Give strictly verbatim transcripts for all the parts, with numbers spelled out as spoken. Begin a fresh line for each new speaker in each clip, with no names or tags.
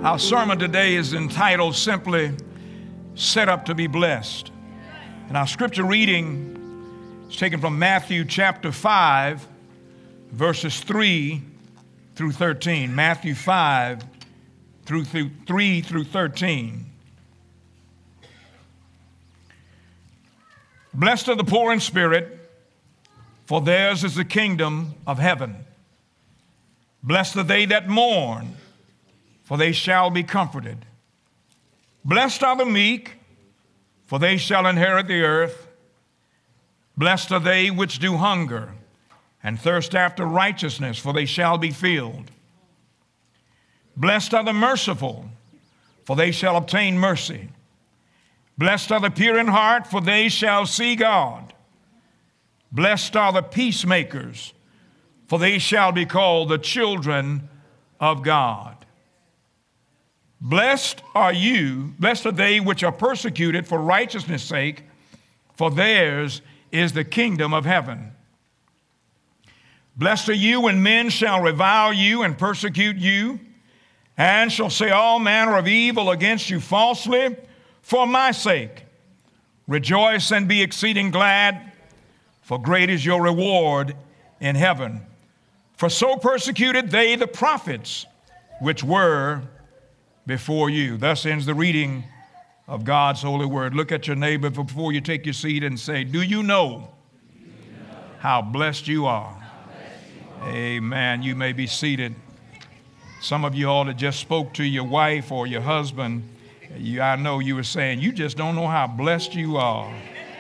Our sermon today is entitled simply, Set Up to be Blessed. And our scripture reading is taken from Matthew chapter five, verses three through thirteen. Matthew five, through, through three through thirteen. Blessed are the poor in spirit, for theirs is the kingdom of heaven. Blessed are they that mourn, for they shall be comforted. Blessed are the meek, for they shall inherit the earth. Blessed are they which do hunger and thirst after righteousness, for they shall be filled. Blessed are the merciful, for they shall obtain mercy. Blessed are the pure in heart, for they shall see God. Blessed are the peacemakers, for they shall be called the children of God. Blessed are you, blessed are they which are persecuted for righteousness' sake, for theirs is the kingdom of heaven. Blessed are you when men shall revile you and persecute you, and shall say all manner of evil against you falsely for my sake. Rejoice and be exceeding glad, for great is your reward in heaven. For so persecuted they the prophets which were before you. Thus ends the reading of God's holy word. Look at your neighbor before you take your seat and say, do you know how blessed you are? Amen. You may be seated. Some of you all that just spoke to your wife or your husband, you, I know you were saying, you just don't know how blessed you are.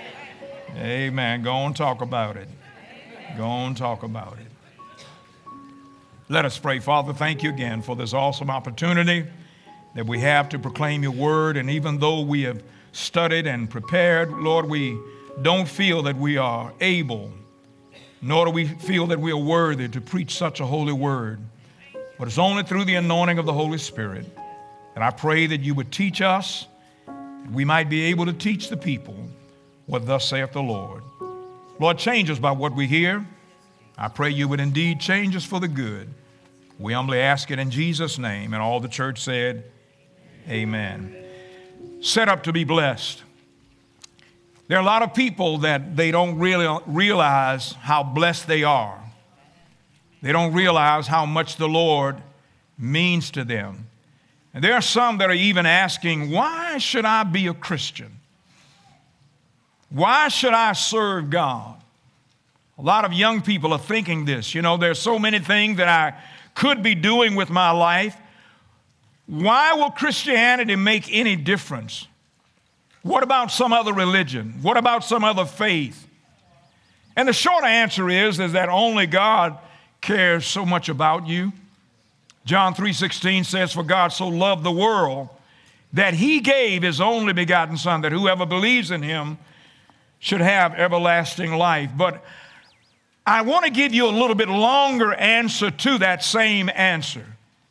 Amen. Go on, talk about it. Go on, talk about it. Let us pray. Father, thank you again for this awesome opportunity that we have to proclaim your word. And even though we have studied and prepared, Lord, we don't feel that we are able, nor do we feel that we are worthy to preach such a holy word. But it's only through the anointing of the Holy Spirit. And I pray that you would teach us, that we might be able to teach the people what thus saith the Lord. Lord, change us by what we hear. I pray you would indeed change us for the good. We humbly ask it in Jesus' name. And all the church said, amen. Set up to be blessed. There are a lot of people that they don't really realize how blessed they are. They don't realize how much the Lord means to them. And there are some that are even asking, why should I be a Christian? Why should I serve God? A lot of young people are thinking this. You know, there's so many things that I could be doing with my life. Why will Christianity make any difference? What about some other religion? What about some other faith? And the short answer is, is that only God cares so much about you. John three sixteen says, for God so loved the world that he gave his only begotten Son, that whoever believes in him should have everlasting life. But I want to give you a little bit longer answer to that same answer.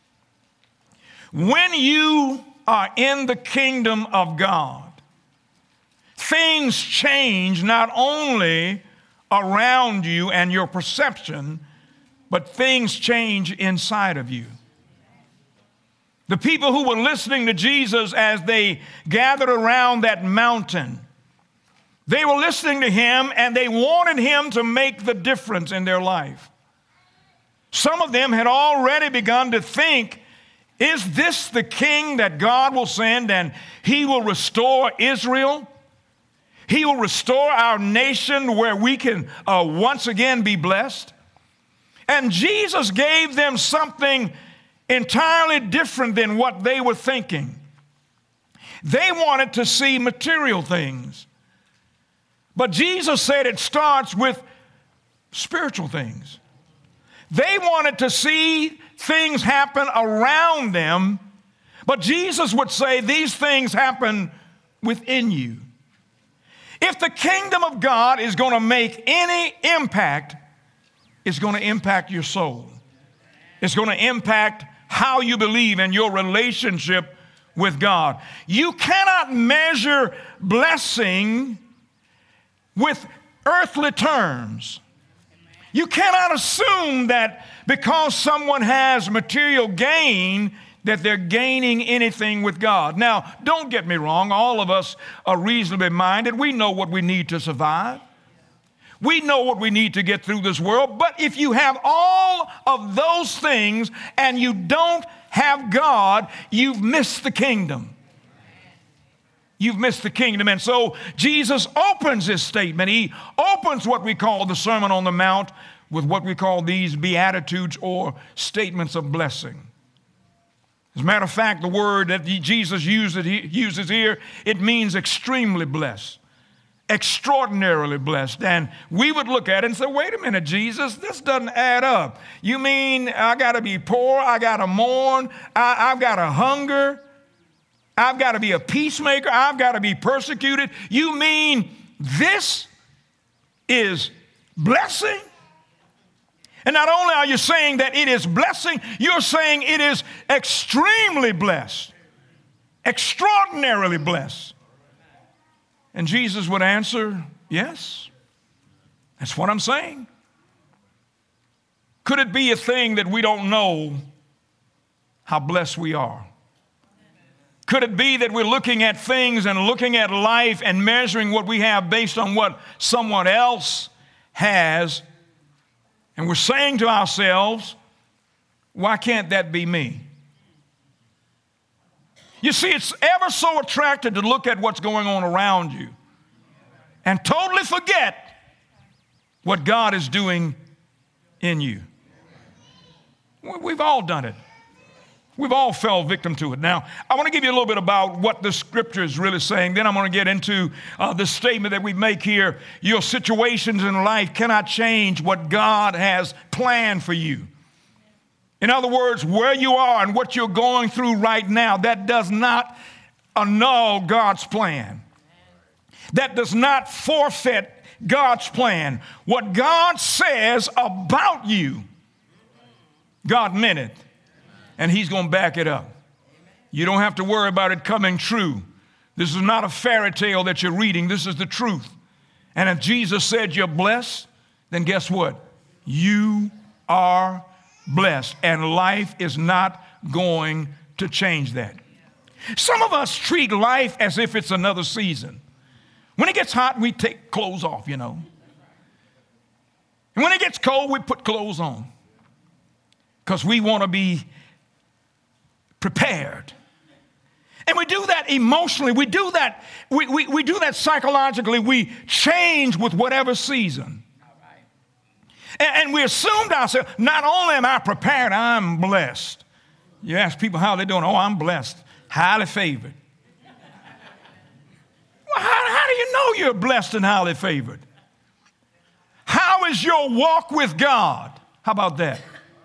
When you are in the kingdom of God, things change not only around you and your perception, but things change inside of you. The people who were listening to Jesus as they gathered around that mountain, they were listening to him and they wanted him to make the difference in their life. Some of them had already begun to think, is this the king that God will send and he will restore Israel? He will restore our nation where we can uh, once again be blessed? And Jesus gave them something entirely different than what they were thinking. They wanted to see material things. But Jesus said it starts with spiritual things. They wanted to see things happen around them, but Jesus would say these things happen within you. If the kingdom of God is going to make any impact, it's going to impact your soul. It's going to impact how you believe in your relationship with God. You cannot measure blessing with earthly terms. You cannot assume that because someone has material gain that they're gaining anything with God. Now, don't get me wrong. All of us are reasonably minded. We know what we need to survive. We know what we need to get through this world. But if you have all of those things and you don't have God, you've missed the kingdom. You've missed the kingdom. And so Jesus opens his statement. He opens what we call the Sermon on the Mount with what we call these Beatitudes or statements of blessing. As a matter of fact, the word that Jesus uses, he uses here, it means extremely blessed, extraordinarily blessed. And we would look at it and say, wait a minute, Jesus, this doesn't add up. You mean I got to be poor, I got to mourn, I, I've got to hunger, I've got to be a peacemaker, I've got to be persecuted. You mean this is blessing? And not only are you saying that it is blessing, you're saying it is extremely blessed, extraordinarily blessed. And Jesus would answer, yes, that's what I'm saying. Could it be a thing that we don't know how blessed we are? Could it be that we're looking at things and looking at life and measuring what we have based on what someone else has? And we're saying to ourselves, why can't that be me? You see, it's ever so attractive to look at what's going on around you and totally forget what God is doing in you. We've all done it. We've all fell victim to it. Now, I want to give you a little bit about what the scripture is really saying. Then I'm going to get into uh, the statement that we make here. Your situations in life cannot change what God has planned for you. In other words, where you are and what you're going through right now, that does not annul God's plan. That does not forfeit God's plan. What God says about you, God meant it. And he's going to back it up. You don't have to worry about it coming true. This is not a fairy tale that you're reading. This is the truth. And if Jesus said you're blessed, then guess what? You are blessed. And life is not going to change that. Some of us treat life as if it's another season. When it gets hot, we take clothes off, you know. And when it gets cold, we put clothes on. Because we want to be prepared. And we do that emotionally. We do that, we, we, we do that psychologically. We change with whatever season. And, and we assume to ourselves, not only am I prepared, I'm blessed. You ask people how they're doing. Oh, I'm blessed. Highly favored. Well, how, how do you know you're blessed and highly favored? How is your walk with God? How about that?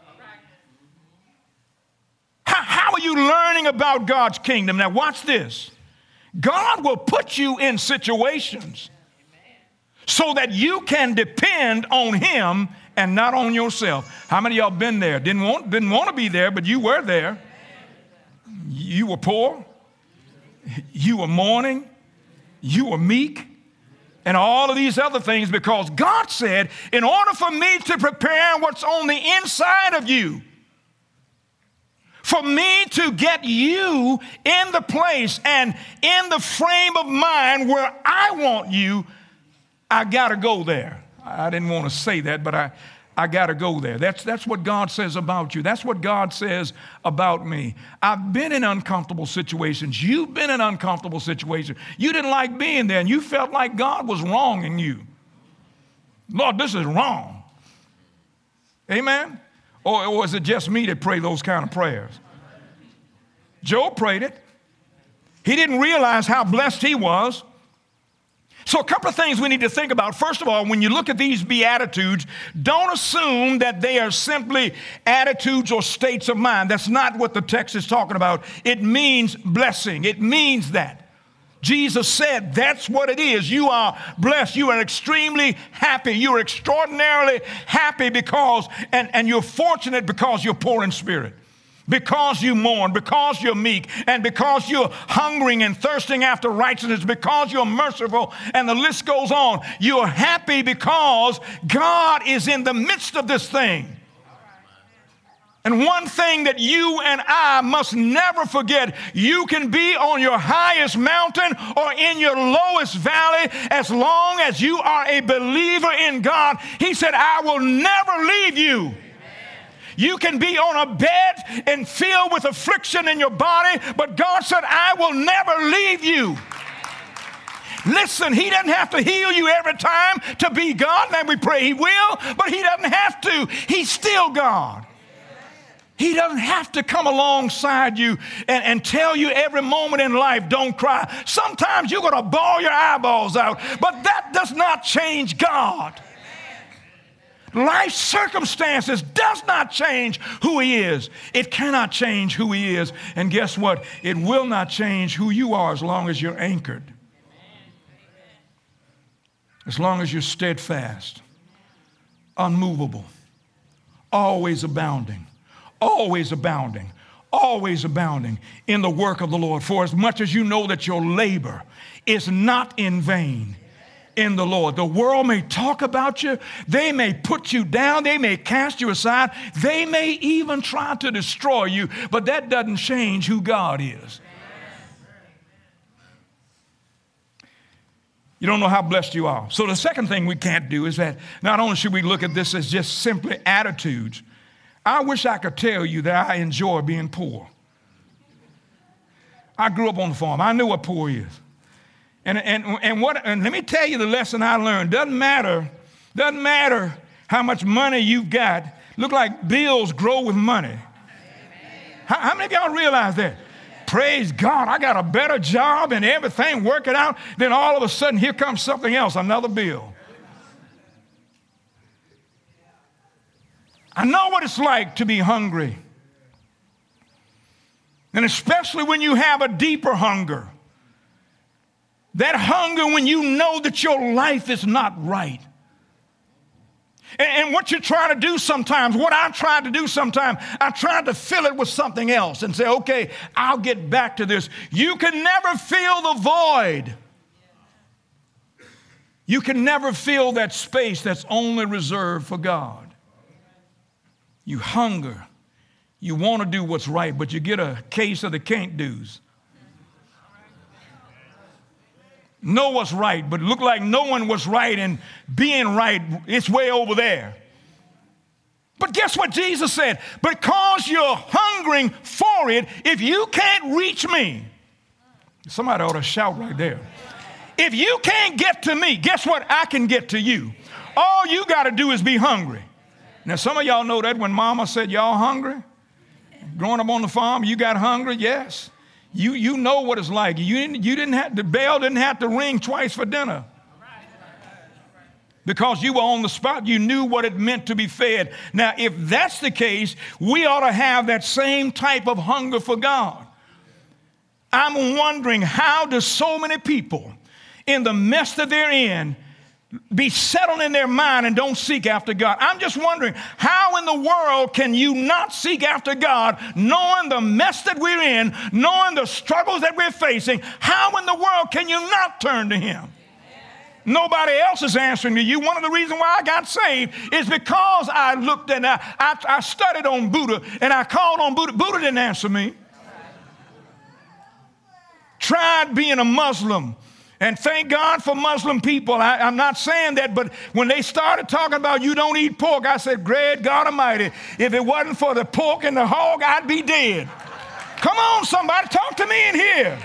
How are you learning about God's kingdom? Now watch this. God will put you in situations so that you can depend on him and not on yourself. How many of y'all been there? Didn't want, didn't want to be there, but you were there. You were poor. You were mourning. You were meek. And all of these other things because God said, in order for me to prepare what's on the inside of you, for me to get you in the place and in the frame of mind where I want you, I got to go there. I didn't want to say that, but I, I got to go there. That's, that's what God says about you. That's what God says about me. I've been in uncomfortable situations. You've been in uncomfortable situations. You didn't like being there, and you felt like God was wronging you. Lord, this is wrong. Amen? Or, or is it just me that pray those kind of prayers? Job prayed it. He didn't realize how blessed he was. So a couple of things we need to think about. First of all, when you look at these Beatitudes, don't assume that they are simply attitudes or states of mind. That's not what the text is talking about. It means blessing. It means that. Jesus said that's what it is. You are blessed. You are extremely happy. You are extraordinarily happy because, and, and you're fortunate because you're poor in spirit. Because you mourn, because you're meek, and because you're hungering and thirsting after righteousness, because you're merciful, and the list goes on. You're happy because God is in the midst of this thing. And one thing that you and I must never forget, you can be on your highest mountain or in your lowest valley as long as you are a believer in God. He said, I will never leave you. Amen. You can be on a bed and filled with affliction in your body, but God said, I will never leave you. Listen, he doesn't have to heal you every time to be God. And we pray he will, but he doesn't have to. He's still God. He doesn't have to come alongside you and, and tell you every moment in life, don't cry. Sometimes you're going to bawl your eyeballs out, but that does not change God. Life circumstances does not change who he is. It cannot change who he is. And guess what? It will not change who you are as long as you're anchored. As long as you're steadfast, unmovable, always abounding. Always abounding, always abounding in the work of the Lord. For as much as you know that your labor is not in vain in the Lord. The world may talk about you. They may put you down. They may cast you aside. They may even try to destroy you, but that doesn't change who God is. You don't know how blessed you are. So the second thing we can't do is that not only should we look at this as just simply attitudes, I wish I could tell you that I enjoy being poor. I grew up on the farm. I know what poor is. And, and, and, what, and let me tell you the lesson I learned. Doesn't matter, doesn't matter how much money you've got. Look like bills grow with money. How, how many of y'all realize that? Praise God, I got a better job and everything working out. Then all of a sudden, here comes something else, another bill. I know what it's like to be hungry. And especially when you have a deeper hunger. That hunger when you know that your life is not right. And, and what you're trying to do sometimes, what I've tried to do sometimes, I tried to fill it with something else and say, okay, I'll get back to this. You can never fill the void. You can never fill that space that's only reserved for God. You hunger. You want to do what's right, but you get a case of the can't do's. Know what's right, but look like knowing what's right and being right, it's way over there. But guess what Jesus said? Because you're hungering for it, if you can't reach me, somebody ought to shout right there. If you can't get to me, guess what? I can get to you. All you got to do is be hungry. Now, some of y'all know that when mama said, y'all hungry? Growing up on the farm, you got hungry? Yes. You, you know what it's like. You didn't, you didn't have, the bell didn't have to ring twice for dinner. Because you were on the spot. You knew what it meant to be fed. Now, if that's the case, we ought to have that same type of hunger for God. I'm wondering, how do so many people in the mess that they're in be settled in their mind and don't seek after God? I'm just wondering, how in the world can you not seek after God, knowing the mess that we're in, knowing the struggles that we're facing? How in the world can you not turn to him? Nobody else is answering to you. One of the reasons why I got saved is because I looked and I, I, I studied on Buddha and I called on Buddha. Buddha didn't answer me. Tried being a Muslim. And thank God for Muslim people. I, I'm not saying that, but when they started talking about you don't eat pork, I said, great God Almighty, if it wasn't for the pork and the hog, I'd be dead. Come on, somebody, talk to me in here.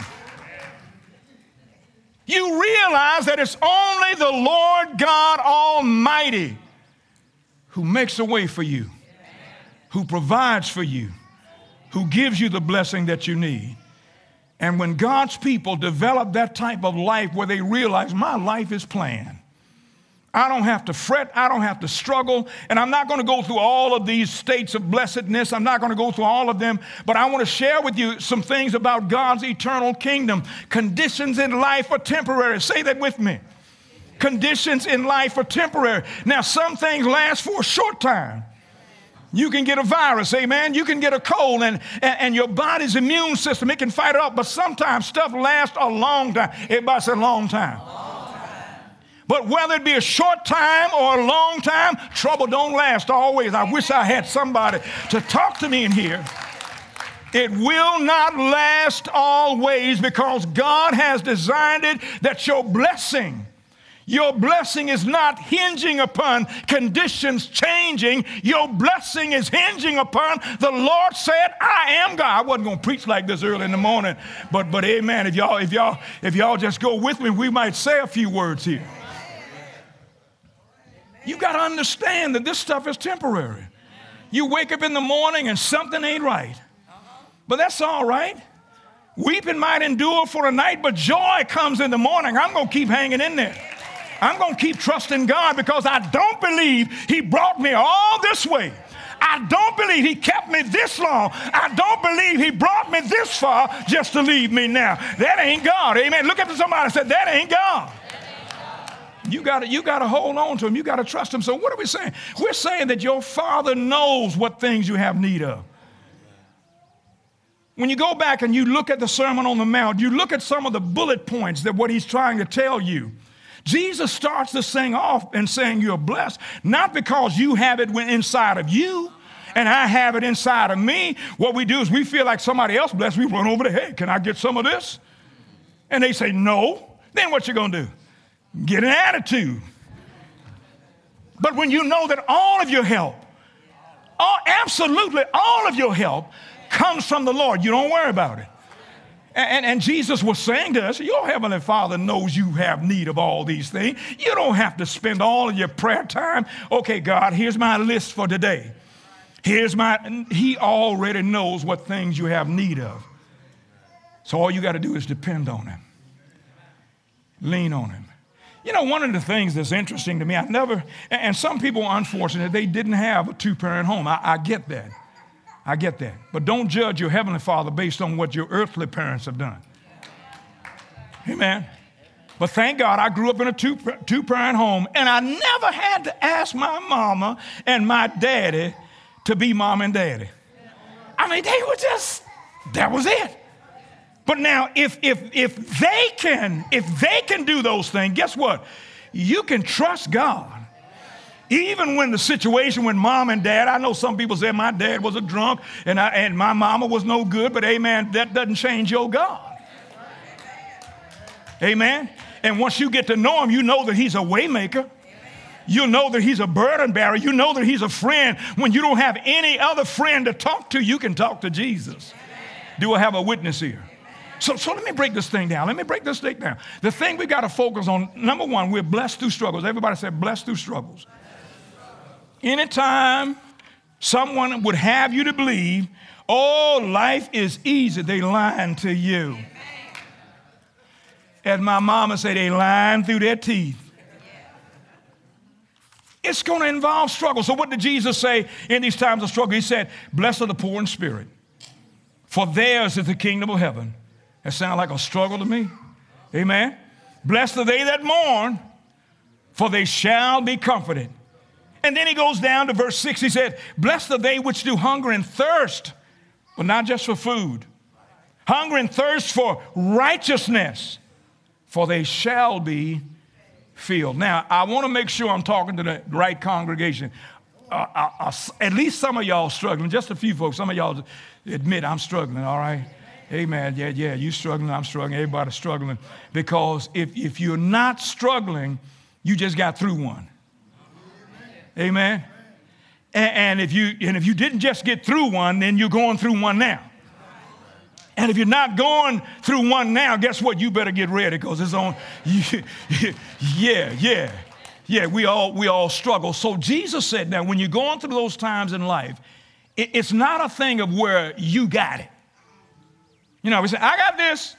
You realize that it's only the Lord God Almighty who makes a way for you, who provides for you, who gives you the blessing that you need. And when God's people develop that type of life where they realize my life is planned, I don't have to fret, I don't have to struggle, and I'm not going to go through all of these states of blessedness. I'm not going to go through all of them, but I want to share with you some things about God's eternal kingdom. Conditions in life are temporary. Say that with me. Conditions in life are temporary. Now, some things last for a short time. You can get a virus, amen. You can get a cold, and, and, and your body's immune system, it can fight it off. But sometimes stuff lasts a long time. Everybody say long time. Long time. But whether it be a short time or a long time, trouble don't last always. I wish I had somebody to talk to me in here. It will not last always, because God has designed it that your blessing, your blessing is not hinging upon conditions changing. Your blessing is hinging upon the Lord said, I am God. I wasn't going to preach like this early in the morning, but but amen. If y'all, if y'all, if y'all just go with me, we might say a few words here. You got to understand that this stuff is temporary. You wake up in the morning and something ain't right. But that's all right. Weeping might endure for a night, but joy comes in the morning. I'm going to keep hanging in there. I'm going to keep trusting God, because I don't believe he brought me all this way. I don't believe he kept me this long. I don't believe he brought me this far just to leave me now. That ain't God. Amen. Look at somebody and say, that ain't God. You got to you got to hold on to him. You got to trust him. So what are we saying? We're saying that your Father knows what things you have need of. When you go back and you look at the Sermon on the Mount, you look at some of the bullet points that what he's trying to tell you. Jesus starts this thing off and saying you're blessed, not because you have it inside of you and I have it inside of me. What we do is we feel like somebody else blessed. We run over to, hey, can I get some of this? And they say no. Then what you going to do? Get an attitude. But when you know that all of your help, all, absolutely all of your help comes from the Lord, you don't worry about it. And, and Jesus was saying to us, your Heavenly Father knows you have need of all these things. You don't have to spend all of your prayer time. Okay, God, here's my list for today. Here's my, he already knows what things you have need of. So all you got to do is depend on him. Lean on him. You know, one of the things that's interesting to me, I never, and some people are unfortunate, they didn't have a two-parent home. I, I get that. I get that. But don't judge your Heavenly Father based on what your earthly parents have done. Amen. But thank God I grew up in a two, two-parent home, and I never had to ask my mama and my daddy to be mom and daddy. I mean, they were just, that was it. But now, if if if they can, if they can do those things, guess what? You can trust God. Even when the situation when mom and dad, I know some people say my dad was a drunk and I, and my mama was no good, but amen, that doesn't change your God. Amen. And once you get to know him, you know that he's a way maker. You know that he's a burden bearer. You know that he's a friend. When you don't have any other friend to talk to, you can talk to Jesus. Do I have a witness here? So, so let me break this thing down. Let me break this thing down. The thing we got to focus on, number one, we're blessed through struggles. Everybody said blessed through struggles. Anytime someone would have you to believe, oh, life is easy, they lying to you. As my mama said, they lying through their teeth. It's going to involve struggle. So what did Jesus say in these times of struggle? He said, blessed are the poor in spirit, for theirs is the kingdom of heaven. That sounds like a struggle to me. Amen. Blessed are they that mourn, for they shall be comforted. And then he goes down to verse six. He said, blessed are they which do hunger and thirst, but not just for food. Hunger and thirst for righteousness, for they shall be filled. Now, I want to make sure I'm talking to the right congregation. Uh, I, I, at least some of y'all struggling. Just a few folks. Some of y'all admit I'm struggling, all right? Amen. Yeah, yeah, you struggling, I'm struggling, everybody's struggling. Because if, if you're not struggling, you just got through one. Amen. And, and if you and if you didn't just get through one, then you're going through one now. And if you're not going through one now, guess what? You better get ready, because it's on. Yeah, yeah, yeah. We all we all struggle. So Jesus said, now when you're going through those times in life, it, it's not a thing of where you got it. You know, we say, I got this.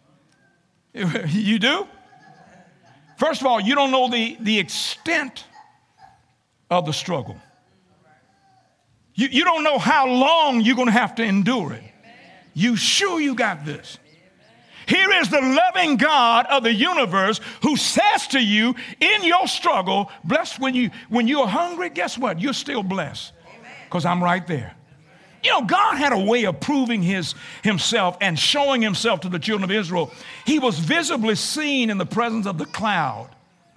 You do? First of all, you don't know the, the extent of the struggle. You, you don't know how long you're going to have to endure it. You sure you got this? Here is the loving God of the universe who says to you in your struggle, blessed when, you, when you're hungry, guess what? You're still blessed, because I'm right there. You know, God had a way of proving his, himself and showing himself to the children of Israel. He was visibly seen in the presence of the cloud.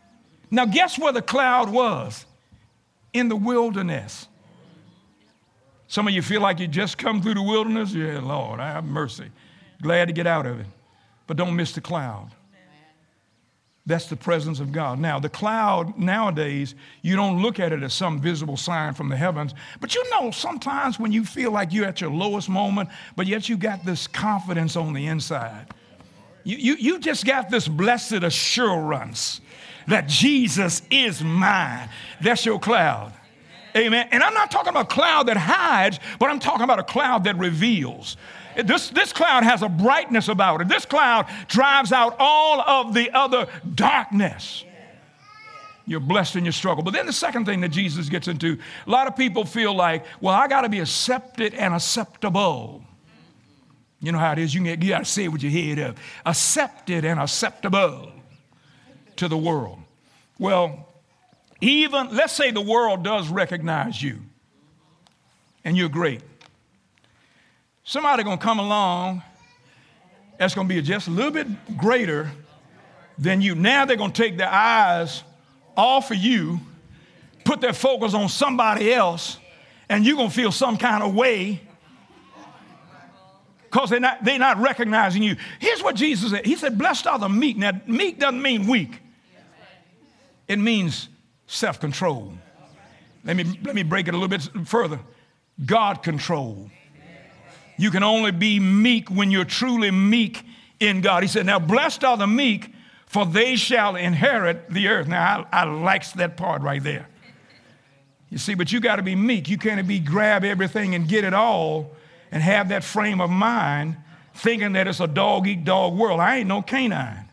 Now, guess where the cloud was? In the wilderness. Some of you feel like you just come through the wilderness. Yeah, Lord, I have mercy. Glad to get out of it. But don't miss the cloud. That's the presence of God. Now, the cloud nowadays, you don't look at it as some visible sign from the heavens. But you know, sometimes when you feel like you're at your lowest moment, but yet you got this confidence on the inside. You, you, you just got this blessed assurance that Jesus is mine. That's your cloud. Amen. And I'm not talking about a cloud that hides, but I'm talking about a cloud that reveals. This, this cloud has a brightness about it. This cloud drives out all of the other darkness. You're blessed in your struggle. But then the second thing that Jesus gets into, a lot of people feel like, well, I got to be accepted and acceptable. You know how it is. You, you got to say it with your head up. Accepted and acceptable to the world. Well, even, let's say the world does recognize you and you're great. Somebody going to come along that's going to be just a little bit greater than you. Now they're going to take their eyes off of you, put their focus on somebody else, and you're going to feel some kind of way because they're not, they're not recognizing you. Here's what Jesus said. He said, blessed are the meek. Now, meek doesn't mean weak. It means self-control. Let me, let me break it a little bit further. God control. You can only be meek when you're truly meek in God. He said, now blessed are the meek, for they shall inherit the earth. Now, I, I like that part right there. You see, but you got to be meek. You can't be grab everything and get it all and have that frame of mind thinking that it's a dog-eat-dog world. I ain't no canine.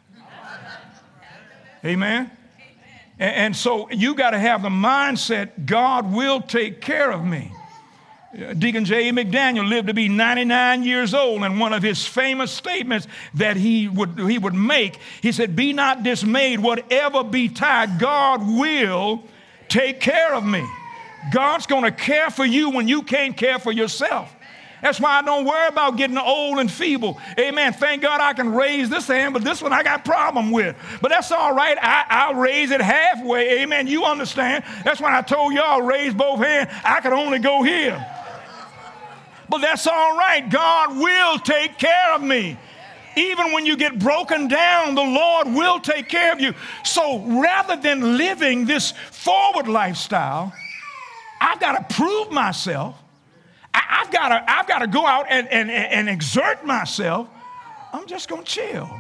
Amen? And, and so you got to have the mindset, God will take care of me. Deacon J. McDaniel lived to be ninety-nine years old, and one of his famous statements that he would, he would make, he said, be not dismayed, whatever betide, God will take care of me. God's going to care for you when you can't care for yourself. That's why I don't worry about getting old and feeble. Amen. Thank God I can raise this hand, but this one I got a problem with. But that's all right. I, I'll raise it halfway. Amen. You understand. That's why I told y'all raise both hands. I could only go here. But that's all right. God will take care of me. Even when you get broken down, the Lord will take care of you. So rather than living this forward lifestyle, I've got to prove myself. I, I've got to, I've got to go out and, and, and exert myself. I'm just going to chill.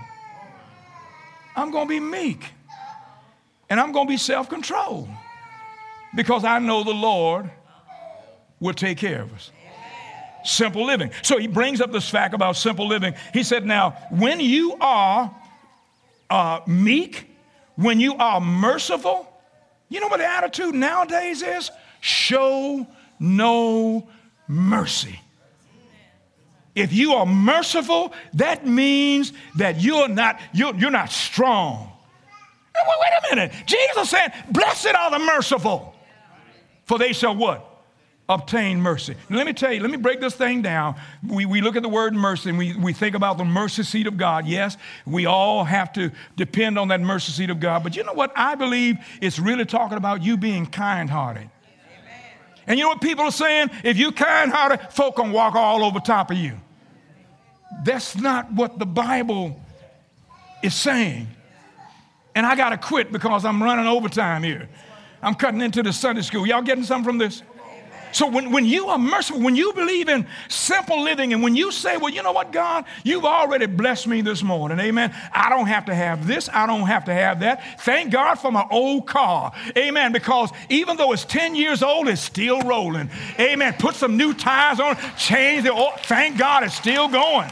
I'm going to be meek. And I'm going to be self-controlled. Because I know the Lord will take care of us. Simple living. So he brings up this fact about simple living. He said, now, when you are uh, meek, when you are merciful, you know what the attitude nowadays is? Show no mercy. If you are merciful, that means that you're not, you're, you're not strong. Wait a minute. Jesus said, blessed are the merciful, for they shall what? Obtain mercy. Now, let me tell you, let me break this thing down. We, we look at the word mercy and we, we think about the mercy seat of God. Yes, we all have to depend on that mercy seat of God. But you know what? I believe it's really talking about you being kind-hearted. Amen. And you know what people are saying? If you're kind-hearted, folk can walk all over top of you. That's not what the Bible is saying. And I got to quit because I'm running overtime here. I'm cutting into the Sunday school. Y'all getting something from this? So when, when you are merciful, when you believe in simple living, and when you say, well, you know what, God, you've already blessed me this morning, amen. I don't have to have this. I don't have to have that. Thank God for my old car, amen, because even though it's ten years old, it's still rolling, amen. Put some new tires on, change the oil. Thank God it's still going.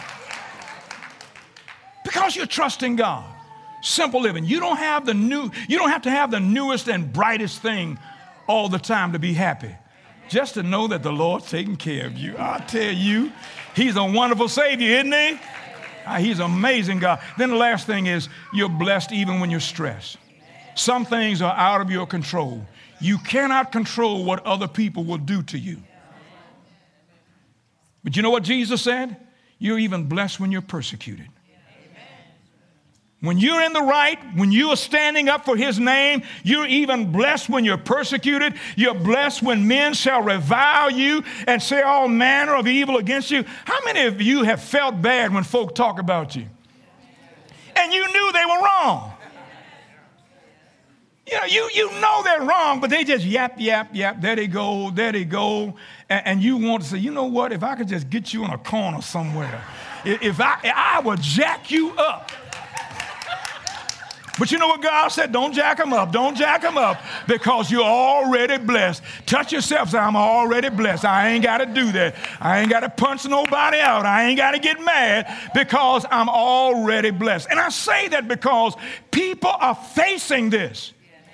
Because you're trusting God. Simple living. You don't have the new, you don't have to have the newest and brightest thing all the time to be happy. Just to know that the Lord's taking care of you. I tell you, he's a wonderful Savior, isn't he? Uh, he's an amazing God. Then the last thing is you're blessed even when you're stressed. Some things are out of your control. You cannot control what other people will do to you. But you know what Jesus said? You're even blessed when you're persecuted. When you're in the right, when you are standing up for his name, you're even blessed when you're persecuted. You're blessed when men shall revile you and say all manner of evil against you. How many of you have felt bad when folk talk about you? And you knew they were wrong. You know, you, you know they're wrong, but they just yap, yap, yap. There they go, there they go. And, and you want to say, you know what? If I could just get you in a corner somewhere, if I, I would jack you up. But you know what God said? Don't jack them up. Don't jack them up because you're already blessed. Touch yourself. Say, I'm already blessed. I ain't got to do that. I ain't got to punch nobody out. I ain't got to get mad because I'm already blessed. And I say that because people are facing this.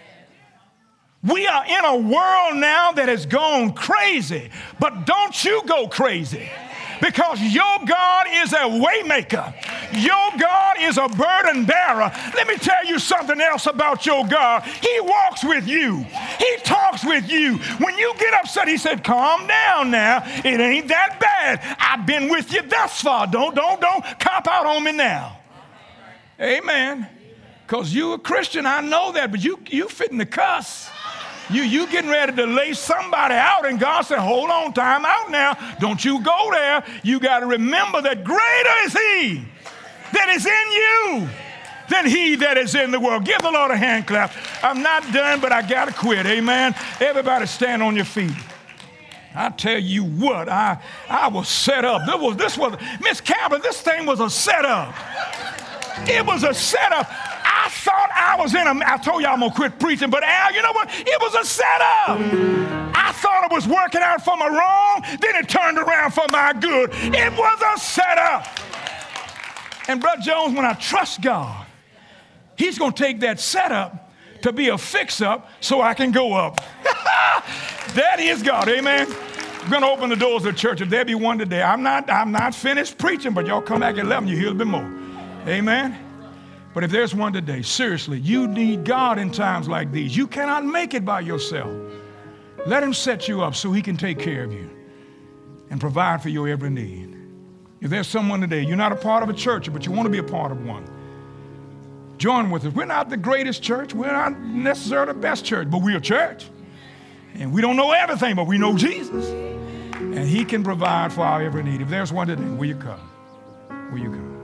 We are in a world now that has gone crazy, but don't you go crazy. Because your God is a way maker. Your God is a burden bearer. Let me tell you something else about your God. He walks with you. He talks with you. When you get upset, he said, calm down now. It ain't that bad. I've been with you thus far. Don't, don't, don't cop out on me now. Amen. Because you a Christian, I know that, but you, you fitting the cuss. You, you getting ready to lay somebody out, and God said, hold on, time out now. Don't you go there. You got to remember that greater is he that is in you than he that is in the world. Give the Lord a hand clap. I'm not done, but I got to quit. Amen. Everybody stand on your feet. I tell you what, I, I was set up. This was, this was Miss Campbell, this thing was a setup. It was a setup. I thought I was in a, I told you I'm going to quit preaching, but Al, you know what? It was a setup. I thought it was working out for my wrong, then it turned around for my good. It was a setup. And Brother Jones, when I trust God, he's going to take that setup to be a fix-up so I can go up. That is God, amen. I'm going to open the doors of the church. If there be one today, I'm not, I'm not finished preaching, but y'all come back at eleven, you hear a bit more. Amen. But if there's one today, seriously, you need God in times like these. You cannot make it by yourself. Let him set you up so he can take care of you and provide for your every need. If there's someone today, you're not a part of a church, but you want to be a part of one, join with us. We're not the greatest church. We're not necessarily the best church, but we're a church. And we don't know everything, but we know Jesus. And he can provide for our every need. If there's one today, will you come? Will you come?